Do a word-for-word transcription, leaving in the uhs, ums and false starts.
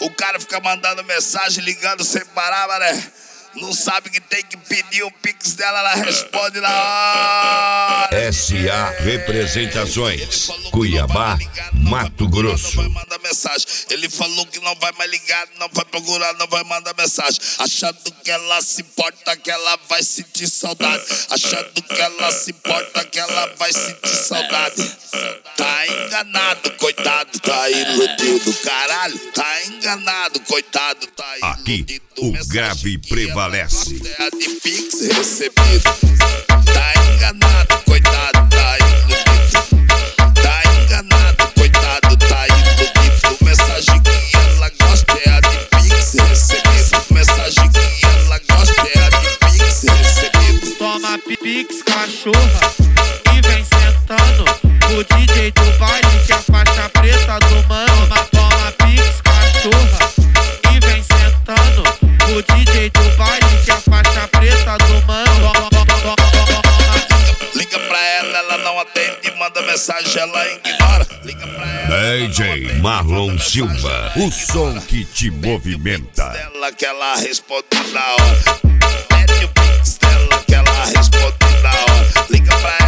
O cara fica mandando mensagem, ligando sem parar, mané. Não sabe que tem que pedir o pix dela, ela responde na hora. S A Representações, Cuiabá, Mato Grosso. Manda mensagem. Ele falou que não vai mais ligar, não vai procurar, não vai mandar mensagem. Achando que ela se importa, que ela vai sentir saudade. Achando que ela se importa, que ela vai sentir saudade. Tá enganado, coitado, tá iludido, caralho. Tá enganado, coitado, tá iludido. Aqui o grave prevalece. É a de pix recebido. Tá enganado, coitado, tá iludido. Tá enganado, coitado, tá iludido. Mensagem que ela gosta é a de pix recebido. Mensagem que ela gosta é a de pix recebido. Toma pix, cachorra, e vem sentando. O D J do baile que é a faixa preta do mano. Toma pix, cachorra, e vem sentando. O D J do baile que é a faixa preta do mano. Liga pra ela, ela não atende, manda mensagem, ela ignora. Liga pra ela. D J Marlon Silva, o som que te movimenta. Dela que ela responde na hora. Pede o pix dela que ela responde na hora. Liga pra ela.